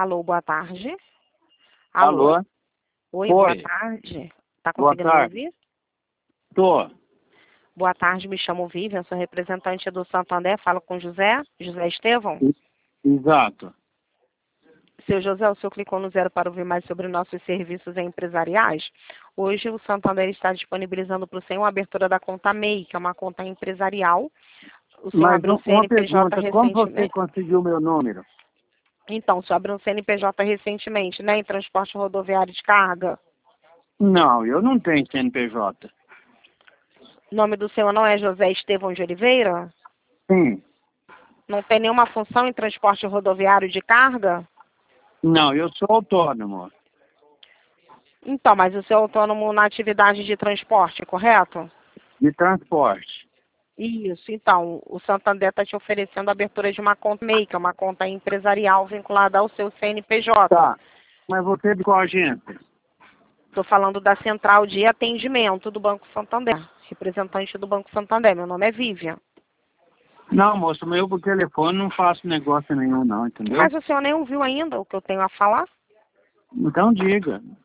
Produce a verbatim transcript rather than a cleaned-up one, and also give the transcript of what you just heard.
Alô, boa tarde. Alô. Alô? Oi, Oi. boa tarde. Tá Boa conseguindo me tarde. ouvir? Tô. Boa tarde, me chamo Vivian, sou representante do Santander, falo com José, José Estevão. I- Exato. Seu José, o senhor clicou no zero para ouvir mais sobre nossos serviços empresariais. Hoje o Santander está disponibilizando para o senhor a abertura da conta M E I, que é uma conta empresarial. O senhor Mas abriu um- um uma C N P J pergunta, como você recentemente. conseguiu meu número? Então, o senhor abriu um C N P J recentemente, né, em transporte rodoviário de carga. Não, eu não tenho C N P J. O nome do senhor não é José Estevão de Oliveira? Sim. Não tem nenhuma função em transporte rodoviário de carga? Não, eu sou autônomo. Então, mas o senhor é autônomo na atividade de transporte, correto? De transporte. Isso, então, o Santander está te oferecendo a abertura de uma conta M E I, que é uma conta empresarial vinculada ao seu C N P J. Tá. Mas você é de qual agência? Estou falando da central de atendimento do Banco Santander, representante do Banco Santander. Meu nome é Vivian. Não, moço, meu por telefone não faço negócio nenhum não, entendeu? Mas o senhor nem ouviu ainda o que eu tenho a falar? Então diga.